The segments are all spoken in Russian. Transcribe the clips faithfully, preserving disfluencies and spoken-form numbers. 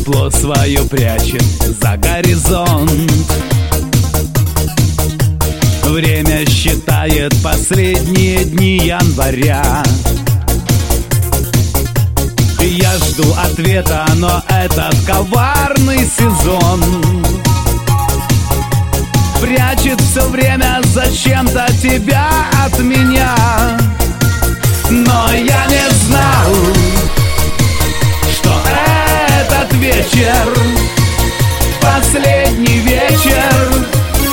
тепло свое прячет за горизонт. Время считает последние дни января. Я жду ответа, но этот коварный сезон прячет все время зачем-то тебя от меня. Но я не знал, что этот вечер последний вечер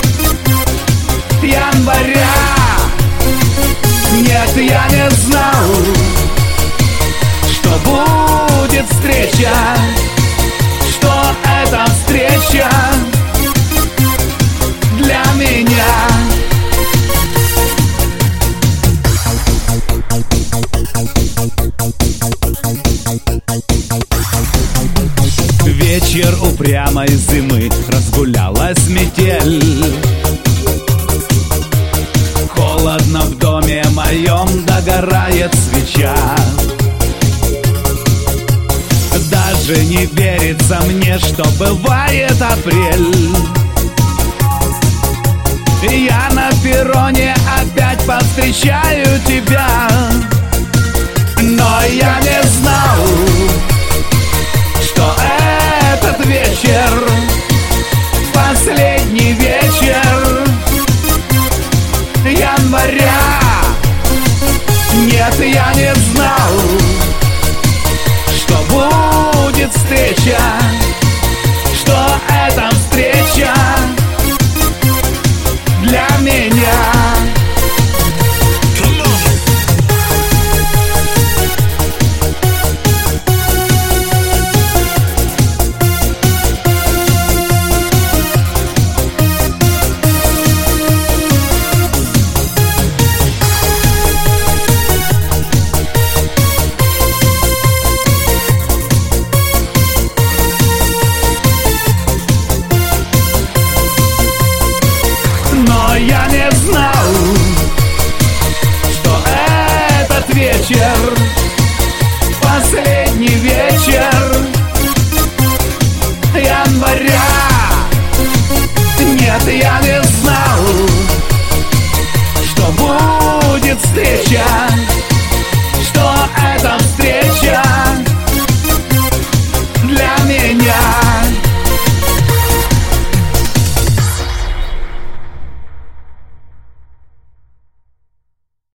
января. Нет, я не знал, что будет встреча, что эта встреча для меня. Вечер упрямой зимы, разгулялась метель. Холодно в доме моем, догорает свеча. Даже не верится мне, что бывает апрель. Я на перроне опять повстречаю тебя. Но я не знал, что этот вечер последний вечер января. Нет, я не знал, что будет встреча, что эта встреча для меня. Но я не знал, что этот вечер